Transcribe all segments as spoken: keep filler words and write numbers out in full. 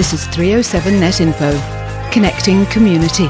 This is three oh seven Net Info, connecting community.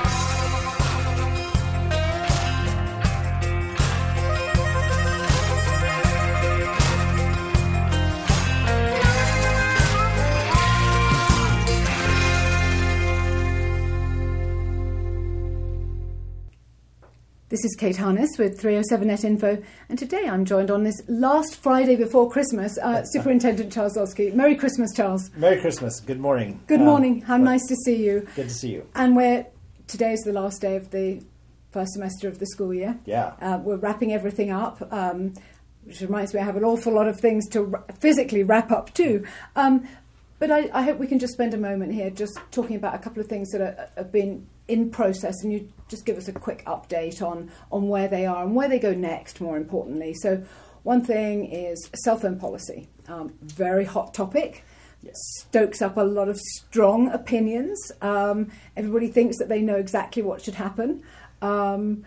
This is Kate Harness with three oh seven Net Info, and today I'm joined on this last Friday before Christmas, uh, Superintendent Charles Oskey. Merry Christmas, Charles. Merry Christmas. Good morning. Good morning. Um, How nice to see you. Good to see you. And we're, today is the last day of the first semester of the school year. Yeah. Uh, we're wrapping everything up, um, which reminds me I have an awful lot of things to r- physically wrap up too. Um, but I, I hope we can just spend a moment here just talking about a couple of things that are, have been in process, and you just give us a quick update on, on where they are and where they go next, more importantly. So one thing is cell phone policy. Um, very hot topic. Yes. Stokes up a lot of strong opinions. Um, everybody thinks that they know exactly what should happen. Um,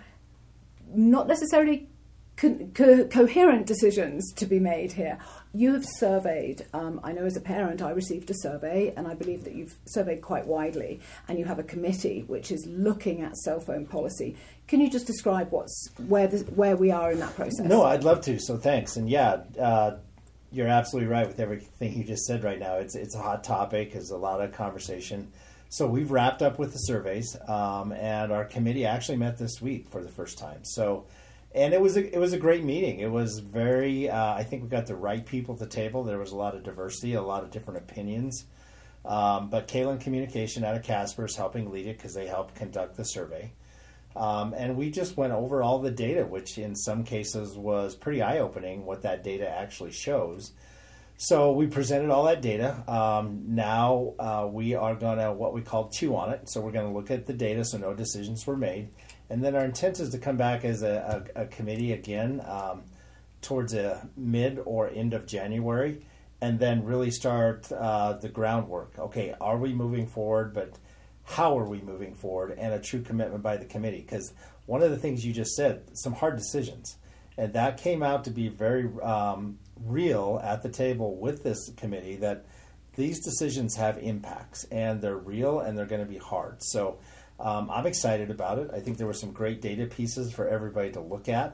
not necessarily co- co- coherent decisions to be made here. You have surveyed, um, I know as a parent I received a survey, and I believe that you've surveyed quite widely, and you have a committee which is looking at cell phone policy. Can you just describe what's where the, where we are in that process? No, I'd love to, so thanks. And yeah, uh, you're absolutely right with everything you just said right now. It's, it's a hot topic, there's a lot of conversation. So we've wrapped up with the surveys, um, and our committee actually met this week for the first time. So. And it was a, it was a great meeting. It was very, uh, I think we got the right people at the table. There was a lot of diversity, a lot of different opinions. Um, but Kalen Communication out of Casper is helping lead it because they helped conduct the survey. Um, and we just went over all the data, which in some cases was pretty eye-opening what that data actually shows. So we presented all that data. Um, now uh, we are going to what we call chew on it. So we're going to look at the data so no decisions were made. And then our intent is to come back as a, a, a committee again um, towards a mid or end of January, and then really start uh, the groundwork. Okay, are we moving forward, but how are we moving forward, and a true commitment by the committee? Because one of the things you just said, some hard decisions, and that came out to be very um, real at the table with this committee, that these decisions have impacts, and they're real, and they're going to be hard. So Um, I'm excited about it. I think there were some great data pieces for everybody to look at.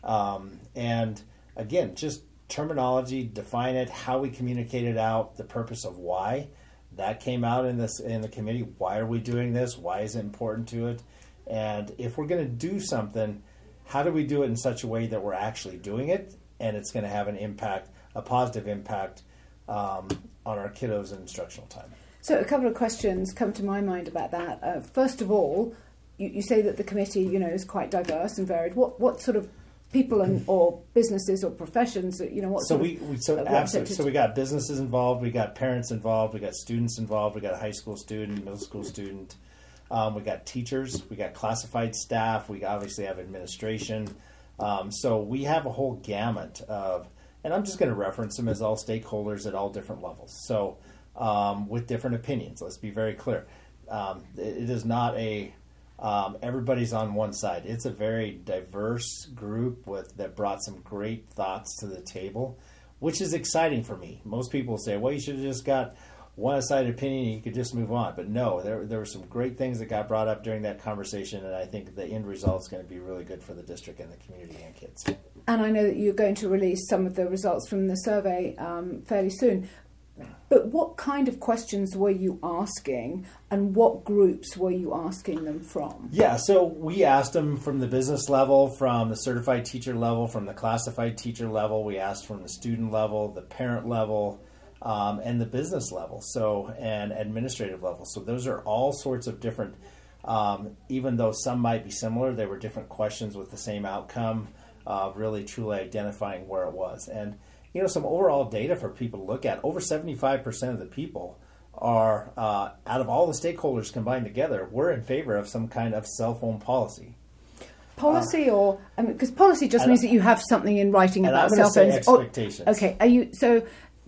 Um, and again, just terminology, define it, how we communicate it out, the purpose of why. That came out in this in the committee. Why are we doing this? Why is it important to it? And if we're going to do something, how do we do it in such a way that we're actually doing it and it's going to have an impact, a positive impact um, on our kiddos in instructional time? So a couple of questions come to my mind about that. Uh, first of all, you, you say that the committee, you know, is quite diverse and varied. What what sort of people and or businesses or professions, you know, what so sort we, of, we so uh, absolutely so we got businesses involved, we got parents involved, we got students involved, we got a high school student, middle school student, um, we got teachers, we got classified staff, we obviously have administration. Um, so we have a whole gamut of, and I'm just going to reference them as all stakeholders at all different levels. So. Um, with different opinions. Let's be very clear. Um, it, it is not a um, everybody's on one side. It's a very diverse group with that brought some great thoughts to the table, which is exciting for me. Most people say, well, you should have just got one-sided opinion and you could just move on. But no, there, there were some great things that got brought up during that conversation, and I think the end result is going to be really good for the district and the community and kids. And I know that you're going to release some of the results from the survey um, fairly soon. But what kind of questions were you asking, and what groups were you asking them from? Yeah, so we asked them from the business level, from the certified teacher level, from the classified teacher level. We asked from the student level, the parent level, um, and the business level, so and administrative level. So those are all sorts of different, um, even though some might be similar, they were different questions with the same outcome, uh, really truly identifying where it was. And you know, some overall data for people to look at. Over seventy-five percent of the people are, uh, out of all the stakeholders combined together, we're in favor of some kind of cell phone policy. Policy uh, or, I mean, because policy just means that you have something in writing and about I'm cell phones. Expectations. Oh, okay, are you, so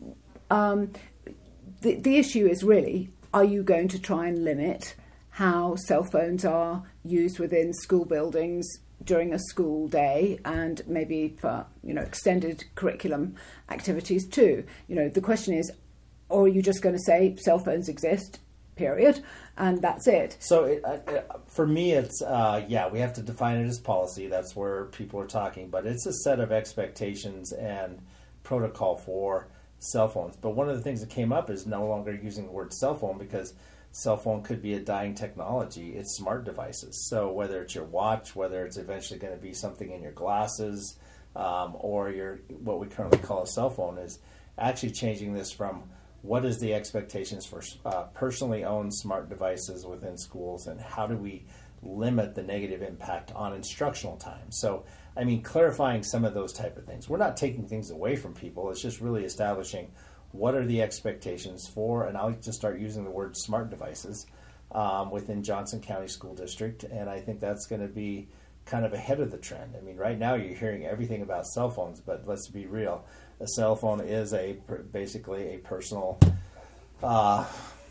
um, the, the issue is really, are you going to try and limit how cell phones are used within school buildings during a school day, and maybe for, you know, extended curriculum activities too? You know, the question is, or are you just going to say cell phones exist, period, and that's it? So it, uh, for me, it's, uh, yeah, we have to define it as policy. That's where people are talking. But it's a set of expectations and protocol for cell phones. But one of the things that came up is no longer using the word cell phone, because cell phone could be a dying technology. It's smart devices. So whether it's your watch, whether it's eventually going to be something in your glasses, um, or your what we currently call a cell phone, is actually changing this from what is the expectations for uh, personally owned smart devices within schools, and how do we limit the negative impact on instructional time. So, I mean, clarifying some of those type of things. We're not taking things away from people. It's just really establishing what are the expectations for, and I'll just start using the word smart devices um, within Johnson County School District, and I think that's going to be kind of ahead of the trend. I mean, right now you're hearing everything about cell phones, but let's be real. A cell phone is a basically a personal uh,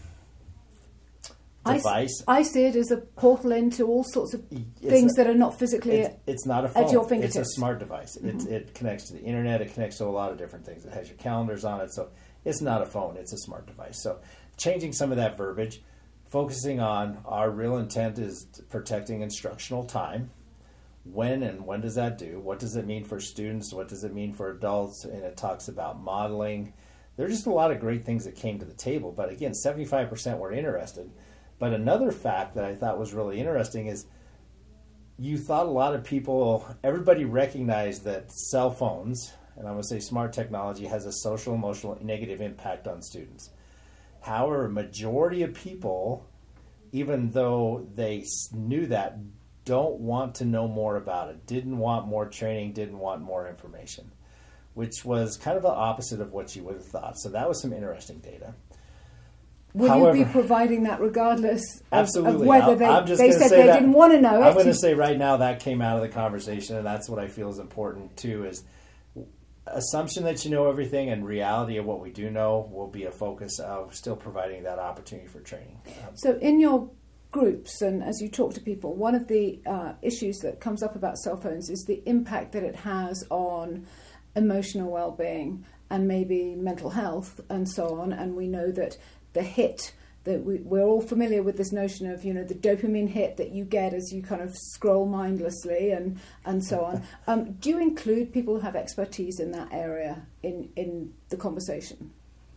device. I, I see it as a portal into all sorts of it's things a, that are not physically it's, it's not a phone. at your fingertips. It's a smart device. Mm-hmm. It, it connects to the internet. It connects to a lot of different things. It has your calendars on it. So it's not a phone. It's a smart device. So changing some of that verbiage, focusing on our real intent is protecting instructional time. When and when does that do? What does it mean for students? What does it mean for adults? And it talks about modeling. There's just a lot of great things that came to the table. But again, seventy-five percent were interested. But another fact that I thought was really interesting is you thought a lot of people, everybody recognized that cell phones, and I'm going to say smart technology, has a social, emotional, negative impact on students. However, a majority of people, even though they knew that, don't want to know more about it, didn't want more training, didn't want more information, which was kind of the opposite of what you would have thought. So that was some interesting data. Will However, you be providing that regardless of, absolutely. of whether they, I'm just they said they that, didn't want to know it? I'm going to say right now that came out of the conversation, and that's what I feel is important too, is assumption that you know everything and reality of what we do know will be a focus of still providing that opportunity for training. Um, so in your groups and as you talk to people, one of the uh, issues that comes up about cell phones is the impact that it has on emotional well-being and maybe mental health and so on. And we know that the hit that we, we're all familiar with this notion of, you know, the dopamine hit that you get as you kind of scroll mindlessly and, and so on. Um, do you include people who have expertise in that area in, in the conversation?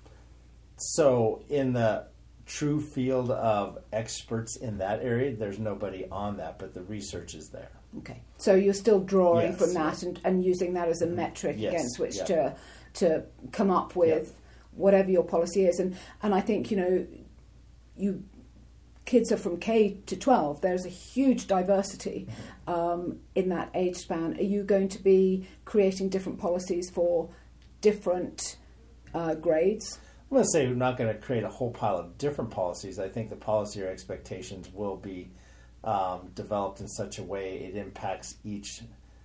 So in the true field of experts in that area, there's nobody on that, but the research is there. Okay. So you're still drawing yes. from that and, and using that as a metric yes. against which yep. to to come up with yep. whatever your policy is. And, and I think, you know, you kids are from K to twelve. There's a huge diversity um, in that age span. Are you going to be creating different policies for different uh, grades? I'm going to say we're not going to create a whole pile of different policies. I think the policy or expectations will be um, developed in such a way it impacts each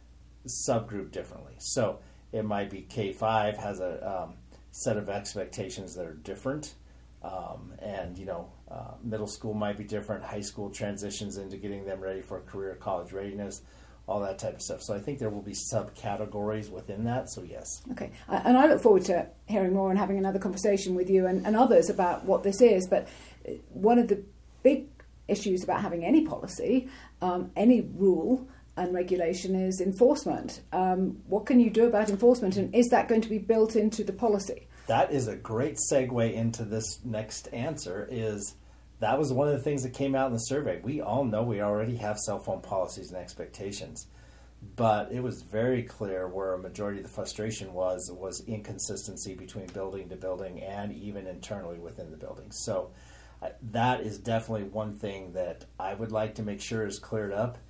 subgroup differently. So it might be K five has a um, set of expectations that are different. Um, and, you know, uh, middle school might be different. High school transitions into getting them ready for career college readiness, all that type of stuff. So I think there will be subcategories within that. So, yes. Okay. And I look forward to hearing more and having another conversation with you and, and others about what this is. But one of the big issues about having any policy, um, any rule and regulation is enforcement. Um, what can you do about enforcement? And is that going to be built into the policy? That is a great segue into this next answer. Is that was one of the things that came out in the survey. We all know we already have cell phone policies and expectations, but it was very clear where a majority of the frustration was was inconsistency between building to building and even internally within the building. So uh, that is definitely one thing that I would like to make sure is cleared up,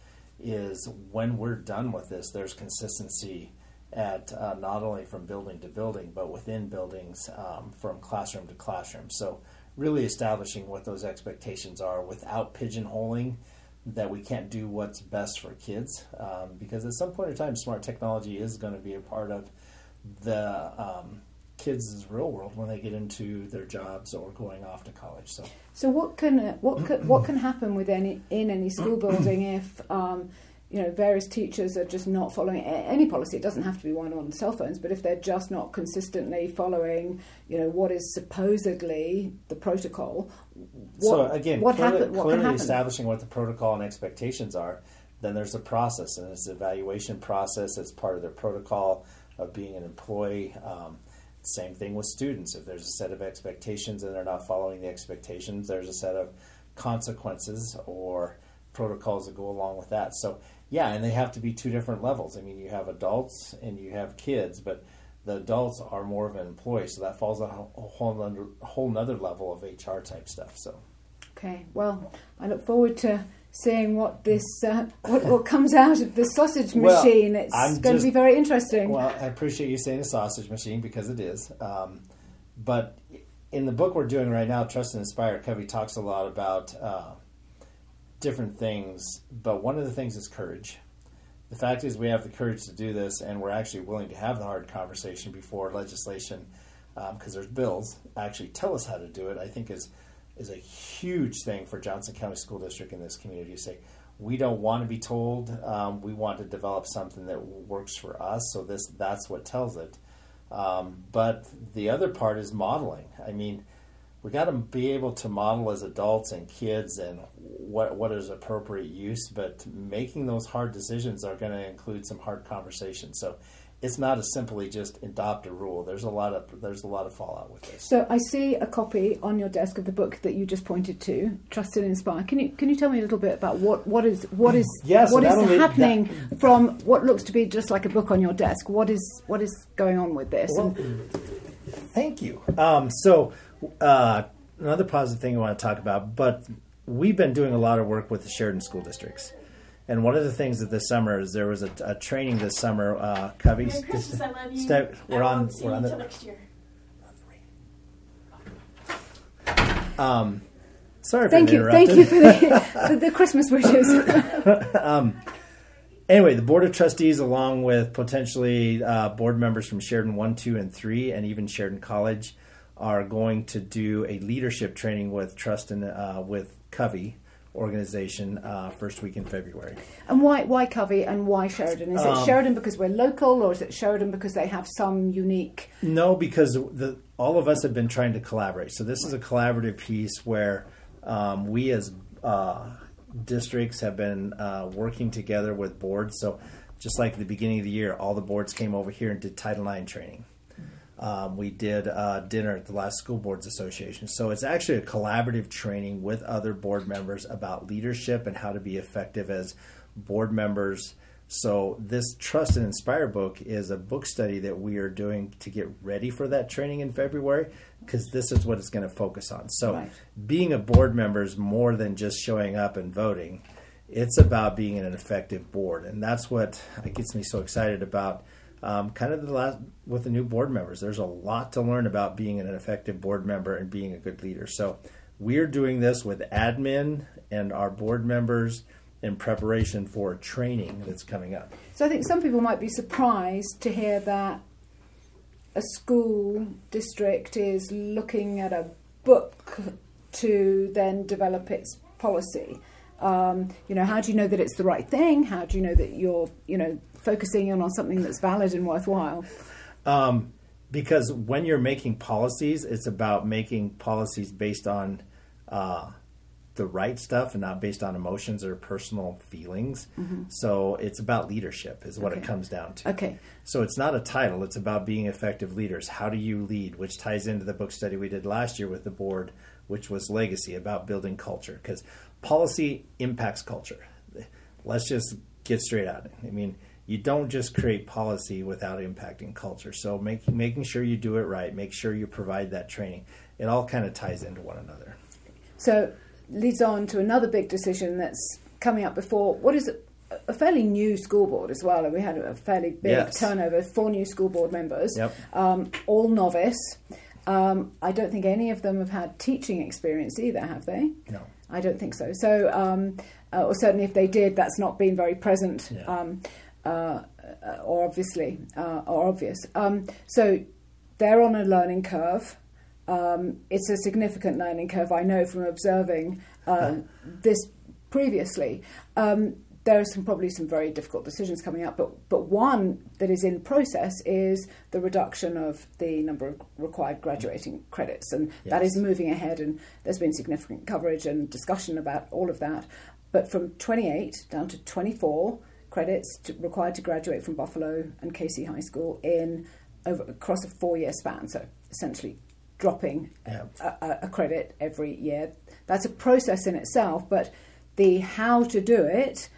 is when we're done with this, there's consistency at uh, not only from building to building, but within buildings, um, from classroom to classroom. So really establishing what those expectations are without pigeonholing that we can't do what's best for kids, um, because at some point in time, smart technology is going to be a part of the um, kids' real world when they get into their jobs or going off to college. So, so what can what can, what can happen with any in any school building if um, you know, various teachers are just not following any policy. It doesn't have to be one on cell phones, but if they're just not consistently following, you know, what is supposedly the protocol, what, so again, what clearly, happen, what clearly can happen? establishing what the protocol and expectations are, then there's a process, and it's an evaluation process. It's part of their protocol of being an employee. Um, same thing with students. If there's a set of expectations and they're not following the expectations, there's a set of consequences or protocols that go along with that. So yeah, and they have to be two different levels. I mean, you have adults and you have kids, but the adults are more of an employee, so that falls on a whole other, whole nother level of H R type stuff. So okay, well, I look forward to seeing what this uh, what, what comes out of the sausage machine. Well, it's I'm going just, to be very interesting. Well, I appreciate you saying a sausage machine, because it is. Um, but in the book we're doing right now, Trust and Inspire, Covey talks a lot about uh, different things, but one of the things is courage. The fact is we have the courage to do this, and we're actually willing to have the hard conversation before legislation, because um, there's bills, actually tell us how to do it, I think is is a huge thing for Johnson County School District in this community to say, we don't want to be told, um, we want to develop something that works for us, so this that's what tells it. Um, but the other part is modeling. I mean, we got to be able to model as adults and kids and what what is appropriate use, but making those hard decisions are going to include some hard conversations. So it's not as simply just adopt a rule. There's a lot of there's a lot of fallout with this. So I see a copy on your desk of the book that you just pointed to, Trust and Inspire. Can you can you tell me a little bit about what, what is what is yeah, so what is only, happening that, from what looks to be just like a book on your desk? What is what is going on with this? Well, thank you. Um, so uh, another positive thing I want to talk about, but we've been doing a lot of work with the Sheridan school districts. And one of the things that this summer is there was a, a training this summer. Uh, Covey, Merry Christmas, I love you. Step, we're I on. won't see We're you on the until next year. Um, sorry thank for you, thank you for the, for the Christmas wishes. um, anyway, the Board of Trustees, along with potentially uh, board members from Sheridan one, two, and three, and even Sheridan College, are going to do a leadership training with Trust and uh, with Covey organization uh, first week in February. And why why Covey and why Sheridan? Is Um, it Sheridan because we're local, or is it Sheridan because they have some unique... No, because the all of us have been trying to collaborate. So this is a collaborative piece where um, we as uh, districts have been uh, working together with boards. So just like at the beginning of the year, all the boards came over here and did Title nine training. Um, we did uh, dinner at the last School Boards Association. So it's actually a collaborative training with other board members about leadership and how to be effective as board members. So this Trust and Inspire book is a book study that we are doing to get ready for that training in February, because this is what it's going to focus on. So Right. being a board member is more than just showing up and voting. It's about being an effective board. And that's what gets me so excited about Um, kind of the last with the new board members. There's a lot to learn about being an effective board member and being a good leader. So we're doing this with admin and our board members in preparation for training that's coming up. So I think some people might be surprised to hear that a school district is looking at a book to then develop its policy. Um, you know, how do you know that it's the right thing? How do you know that you're, you know, focusing in on something that's valid and worthwhile? Um, because when you're making policies, it's about making policies based on uh, the right stuff and not based on emotions or personal feelings. Mm-hmm. So it's about leadership is what Okay. it comes down to. Okay. So it's not a title. It's about being effective leaders. How do you lead? Which ties into the book study we did last year with the board, which was Legacy, about building culture. Because policy impacts culture. Let's just get straight at it. I mean, you don't just create policy without impacting culture. So make, making sure you do it right, make sure you provide that training. It all kind of ties into one another. So leads on to another big decision that's coming up before, what is it, a fairly new school board as well. And we had a fairly big Yes. turnover, four new school board members, Yep. um, all novice. Um, I don't think any of them have had teaching experience either, have they? No. I don't think so. So, um, uh, or certainly if they did, that's not been very present, Yeah. um, uh, or obviously, uh, or obvious. Um, so they're on a learning curve. Um, it's a significant learning curve, I know from observing uh, this previously. Um, there are some probably some very difficult decisions coming up, but but one that is in process is the reduction of the number of required graduating credits, and yes. that is moving ahead, and there's been significant coverage and discussion about all of that. But from twenty-eight down to twenty-four credits to, required to graduate from Buffalo and K C High School in over across a four-year span, so essentially dropping yeah. a, a, a credit every year. That's a process in itself, but the how to do it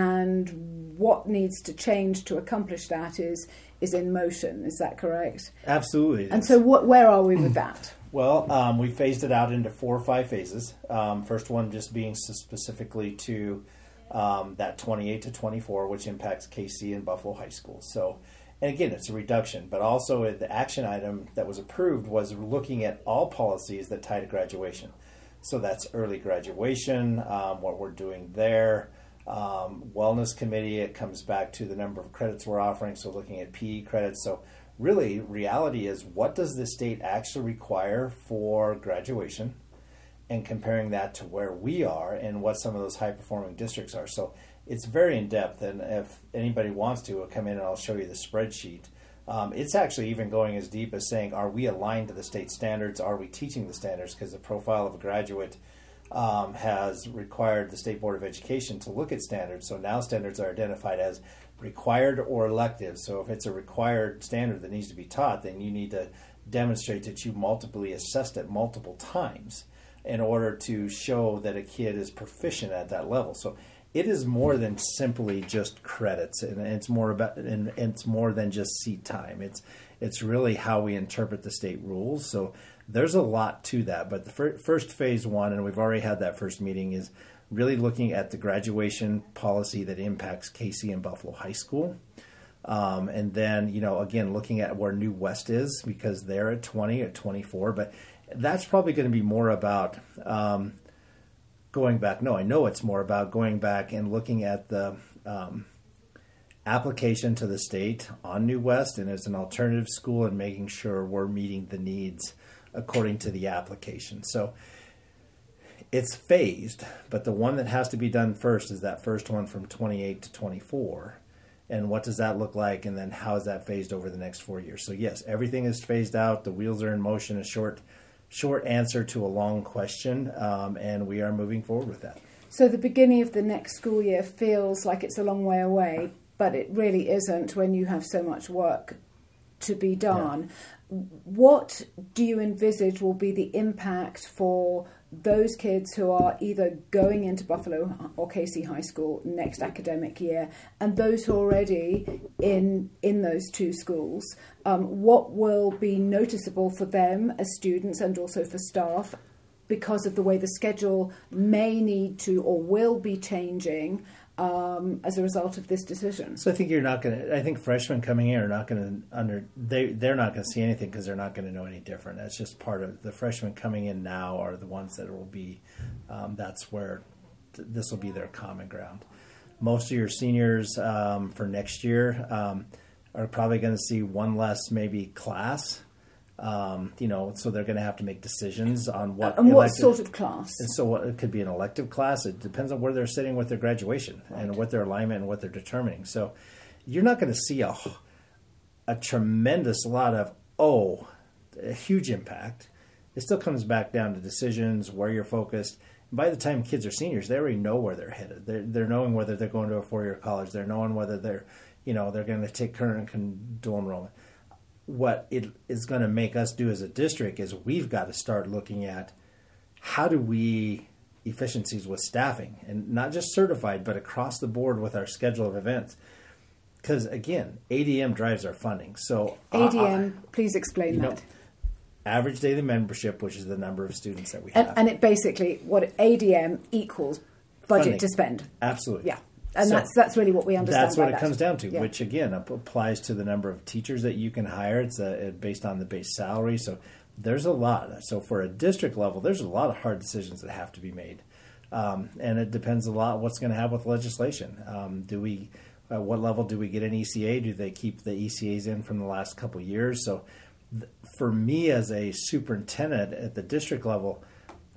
and what needs to change to accomplish that is is in motion. Is that correct? Absolutely. And so what, where are we with that? Well, um, we phased it out into four or five phases. Um, first one just being specifically to um, that twenty-eight to twenty-four, which impacts K C and Buffalo High School. So, and again, it's a reduction, but also the action item that was approved was looking at all policies that tie to graduation. So that's early graduation, um, what we're doing there. Um, wellness committee, it comes back to the number of credits we're offering, so looking at P E credits. So really, reality is, what does the state actually require for graduation, and comparing that to where we are and what some of those high-performing districts are. So it's very in-depth, and if anybody wants to, I'll come in and I'll show you the spreadsheet. Um, it's actually even going as deep as saying, are we aligned to the state standards? Are we teaching the standards? Because the profile of a graduate Um, has required the State Board of Education to look at standards. So now standards are identified as required or elective. So if it's a required standard that needs to be taught, then you need to demonstrate that you multiply assessed it multiple times in order to show that a kid is proficient at that level. So it is more than simply just credits, and it's more about, and it's more than just seat time. It's it's really how we interpret the state rules. So there's a lot to that, but the fir- first phase one, and we've already had that first meeting, is really looking at the graduation policy that impacts K C and Buffalo High School. Um, and then, you know, again, looking at where New West is, because they're at twenty, at twenty-four, but that's probably going to be more about um, going back. No, I know it's more about going back and looking at the um, application to the state on New West and as an alternative school, and making sure we're meeting the needs according to the application. So it's phased, but the one that has to be done first is that first one from twenty-eight to twenty-four. And what does that look like? And then how is that phased over the next four years? So yes, everything is phased out. The wheels are in motion. A short, short answer to a long question, um, and we are moving forward with that. So the beginning of the next school year feels like it's a long way away, but it really isn't when you have so much work to be done. Yeah. What do you envisage will be the impact for those kids who are either going into Buffalo or K C High School next academic year, and those who are already in in those two schools? Um, what will be noticeable for them as students and also for staff because of the way the schedule may need to or will be changing Um, as a result of this decision? So I think you're not going to. I think freshmen coming in are not going to under. They they're not going to see anything because they're not going to know any different. That's just part of the freshmen coming in now are the ones that will be. Um, that's where th- this will be their common ground. Most of your seniors um, for next year um, are probably going to see one less maybe class. Um, you know, so they're going to have to make decisions on what and what elective, sort of class. And so what, it could be an elective class. It depends on where they're sitting with their graduation right. and what their alignment and what they're determining. So you're not going to see a a tremendous lot of oh, a huge impact. It still comes back down to decisions, where you're focused. And by the time kids are seniors, they already know where they're headed. They're they're knowing whether they're going to a four-year college. They're knowing whether they're you know they're going to take current and dual enrollment. What it is going to make us do as a district is we've got to start looking at how do we efficiencies with staffing, and not just certified, but across the board with our schedule of events. Because again, A D M drives our funding. So A D M, uh, please explain that. Know, average daily membership, which is the number of students that we and, have. And it basically, what A D M equals budget funding. To spend. Absolutely. Yeah. And so that's that's really what we understand. That's what by it that. comes down to, yeah. which again applies to the number of teachers that you can hire. It's uh, based on the base salary. So there's a lot. So for a district level, there's a lot of hard decisions that have to be made, um, and it depends a lot what's going to happen with legislation. Um, do we, at what level do we get an E C A? Do they keep the E C As in from the last couple of years? So th- for me as a superintendent at the district level,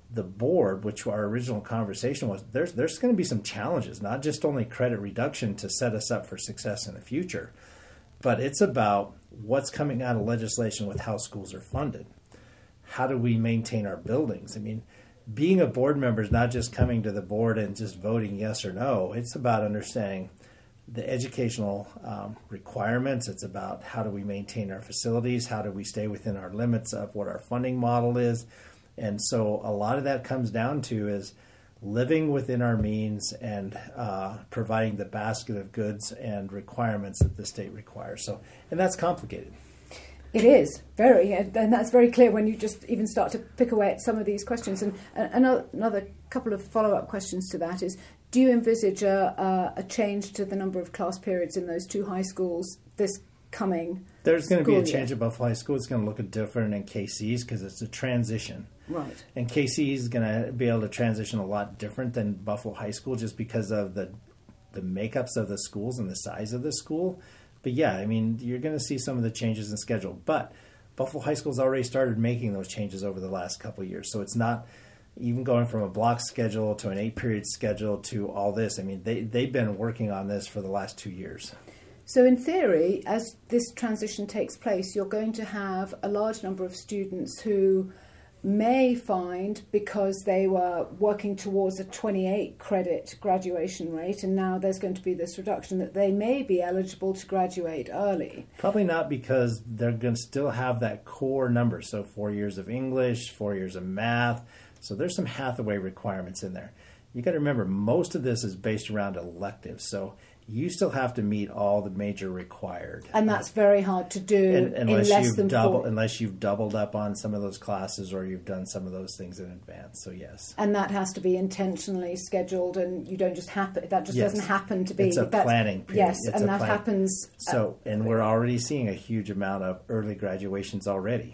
the board, which our original conversation was, there's there's going to be some challenges, not just only credit reduction to set us up for success in the future, but it's about what's coming out of legislation with how schools are funded. How do we maintain our buildings? I mean, being a board member is not just coming to the board and just voting yes or no. It's about understanding the educational um, requirements. It's about how do we maintain our facilities? How do we stay within our limits of what our funding model is? And so a lot of that comes down to is living within our means and uh, providing the basket of goods and requirements that the state requires. So, and that's complicated. It is, very, and that's very clear when you just even start to pick away at some of these questions. And another, another couple of follow-up questions to that is, do you envisage a, a change to the number of class periods in those two high schools this coming There's going to be a change year? at Buffalo High School. It's going to look different in K C's because it's a transition. Right. And K C is going to be able to transition a lot different than Buffalo High School just because of the the makeups of the schools and the size of the school. But yeah, I mean, you're going to see some of the changes in schedule. But Buffalo High School's already started making those changes over the last couple of years. So it's not even going from a block schedule to an eight-period schedule to all this. I mean, they, they've been working on this for the last two years. So in theory, as this transition takes place, you're going to have a large number of students who may find, because they were working towards a twenty-eight credit graduation rate, and now there's going to be this reduction, that they may be eligible to graduate early. Probably not, because they're going to still have that core number. So four years of English, four years of math. So there's some Hathaway requirements in there. You got to remember, most of this is based around electives. So you still have to meet all the major required. And that's very hard to do and, unless in less you've than double, four. Unless you've doubled up on some of those classes or you've done some of those things in advance. So yes. And that has to be intentionally scheduled, and you don't just happen. That just Yes. doesn't happen to be. It's a That's- planning period. Yes, It's and a that plan- happens. uh, So, and we're already seeing a huge amount of early graduations already.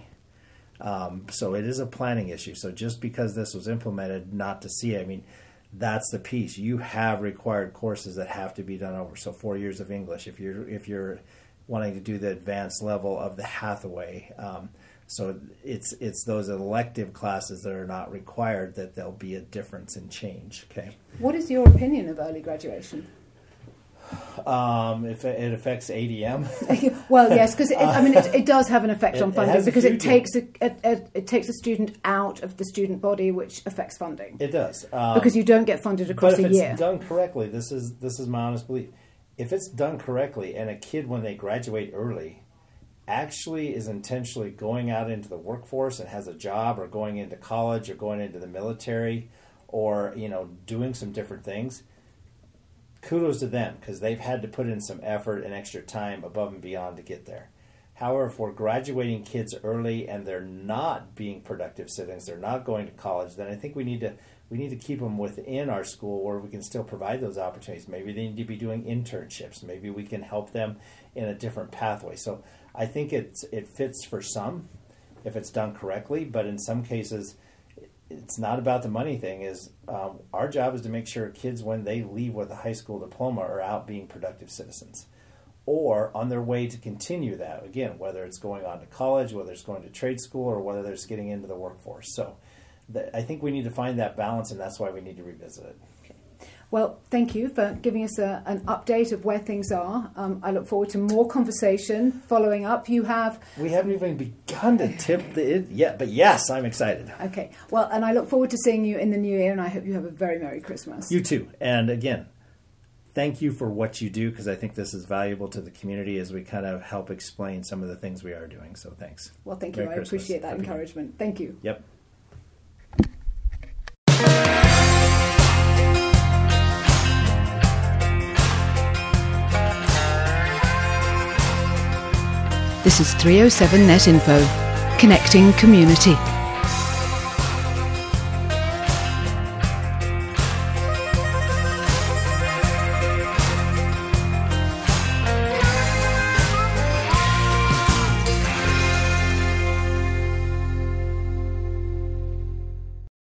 Um, so it is a planning issue. So just because this was implemented, not to see it, I mean, that's the piece. You have required courses that have to be done over. So four years of English, if you're if you're wanting to do the advanced level of the Hathaway. Um, so it's it's those elective classes that are not required that there'll be a difference in change. Okay. What is your opinion of early graduation? Um, if it, it affects A D M. Well, yes, because I mean it, it does have an effect It- on it funding, has a because it huge takes a, a, a, it takes a student out of the student body, which affects funding. It does. Um, Because you don't get funded across but if a it's year. done correctly, this is this is my honest belief. If it's done correctly, and a kid when they graduate early actually is intentionally going out into the workforce and has a job, or going into college, or going into the military, or you know doing some different things, kudos to them, because they've had to put in some effort and extra time above and beyond to get there. However, if we're graduating kids early and they're not being productive citizens, they're not going to college, then I think we need to we need to keep them within our school where we can still provide those opportunities. Maybe they need to be doing internships. Maybe we can help them in a different pathway. So I think it's it fits for some if it's done correctly, but in some cases it's not about the money thing. Is um, our job is to make sure kids, when they leave with a high school diploma, are out being productive citizens, or on their way to continue that. Again, whether it's going on to college, whether it's going to trade school, or whether it's getting into the workforce. So the, I think we need to find that balance, and that's why we need to revisit it. Well, thank you for giving us a, an update of where things are. Um, I look forward to more conversation following up. You have... We haven't even begun to tip the it yet, but yes, I'm excited. Okay. Well, and I look forward to seeing you in the new year, and I hope you have a very Merry Christmas. You too. And again, thank you for what you do, because I think this is valuable to the community as we kind of help explain some of the things we are doing. So thanks. Well, thank you. Merry I Christmas. appreciate that Happy encouragement. Thank you. Yep. This is three oh seven Net Info, connecting community.